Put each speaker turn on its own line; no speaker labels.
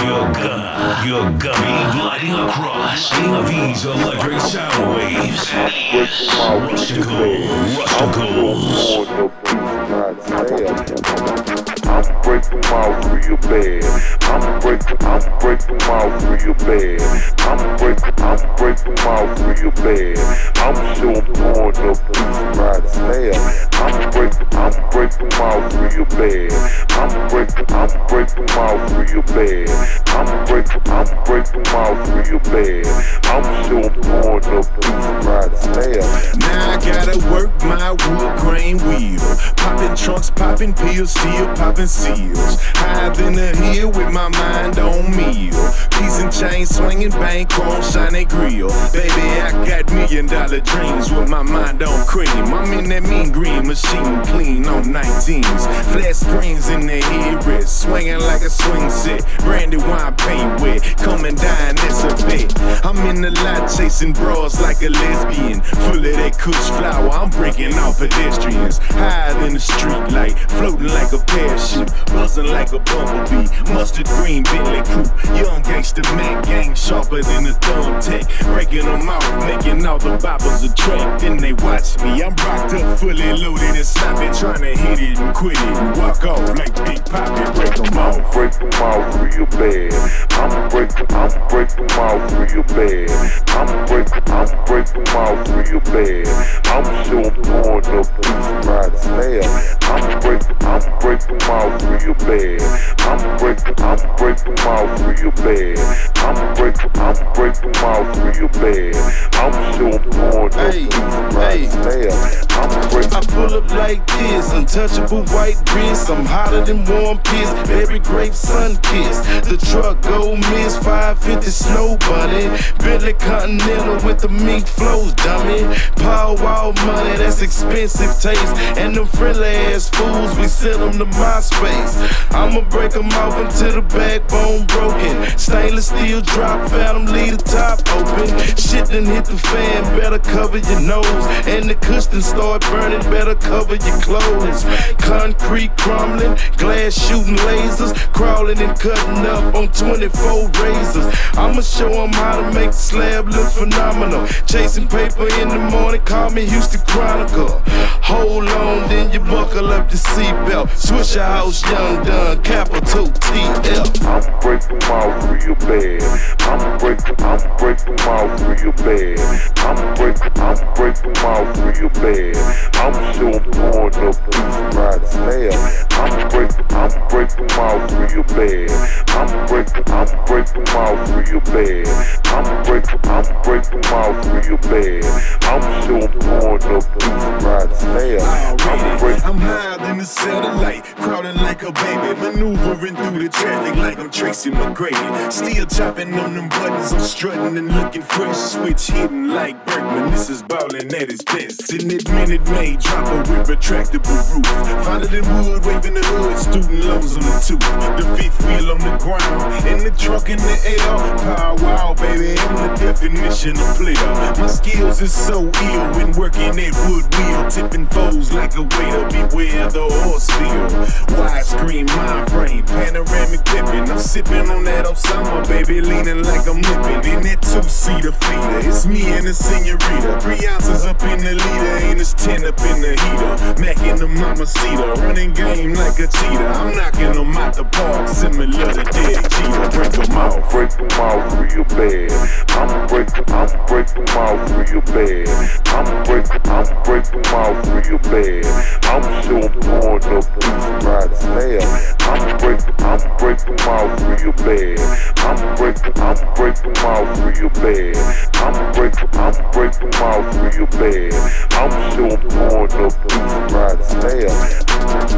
You're gonna be gliding across these electric sound waves.
I'm breaking out real bad. I'm breaking out real bad. I'm breaking out real bad. I'm sure going up this ride snare. I'm breaking out real bad. I'm breaking out real bad. I'm breaking out real bad. I'm sure going up this ride snare.
Now I gotta work my wood grain wheel. Popping trunks, popping pills, still popping seals. Higher than the hill with my mind on meal. Keys and chains swinging, bang, chrome, shiny grill. Baby, I got $1 million dreams with my mind on cream. I'm in that mean green machine, clean on 19s. Flat screens in the headrest, swinging like a swing set. Brandy wine paint wet, coming down, that's a bet. I'm in the lot chasing bras like a lesbian. Full of that kush flower, I'm breaking off pedestrians. Higher than the street light, floating like a parachute. Buzzing like a bumblebee, mustard green Bentley coupe. Young gangster Mac gang, sharper than a thumbtack. Breaking them out, making all the boppers attract. Then they watch me, I'm rocked up, fully loaded and sloppy. Trying to hit it and quit it and walk off like Big Poppy. Break them off.
I'm breaking out real bad. I'm breaking out real bad. I'm breaking out real bad. I'm sure going up this ride snare. I'm breaking out real bad. I'm breaking out real bad. I'm breaking out real bad. I'm sure going up this ride snare.
I pull up like this, untouchable white wrist. I'm hotter than warm piss, berry grape sun kiss. The truck go miss, 550 snow bunny. Bentley Continental with the mink flows, dummy. Power wall money, that's expensive taste. And them friendly ass fools, we sell them to MySpace. I'ma break them off until the backbone broken. Stainless steel drop, phantom, leave the top open. Shit done hit the fan, better cover your nose. And the cushion start burning, better cover your clothes. Concrete crumbling, glass shooting lasers. Crawling and cutting up on 24 razors. I'ma show them how to make the slab look phenomenal. Chasing paper in the morning, call me Houston Chronicle. Hold on, then you buckle up the seatbelt. Swisher House, Young Dun, Capital TL.
I'm breaking out real bad. I'm breaking out real bad. I'm breaking out real bad. I'm sure going up this ride snare. I'm breaking out real bad. I'm breaking out real bad. I'm breaking out real bad. I'm sure going up this ride snare.
I'm higher than a satellite, crowding like a baby, maneuvering through the traffic like I'm Tracy McGrady. Still chopping on them buttons, I'm strutting and looking fresh, switch hitting like Bergman. This is ballin' at its best. Sitting at Minute Maid, drop a whip, retractable roof. Found it in wood, waving the hood, student loans on the tooth. The fifth wheel on the ground, in the truck in the air. Power wow, baby, I'm the definition of player. My skills is so ill when working at Woodwheel, tipping foes like a waiter. Beware the horse feel. Widescreen mind frame, panoramic dipping. I'm sipping on that Osama, baby, leaning like I'm nipping. In that two-seater feeder, it's me and the senorita. 3 ounces up in the liter, ain't as 10 up in the heater. Mac in the mama cedar, running game like a cheetah. I'm knocking them out the park, similar to Derek Jeter. Break them out.
Breaking out real bad. I'm breaking out real bad. I'm breaking out real bad. I'm sure going up this ride snare. I'm breaking out real bad. I'm breaking out real bad. I'm breaking out real bad. I'm sure going up this ride snare.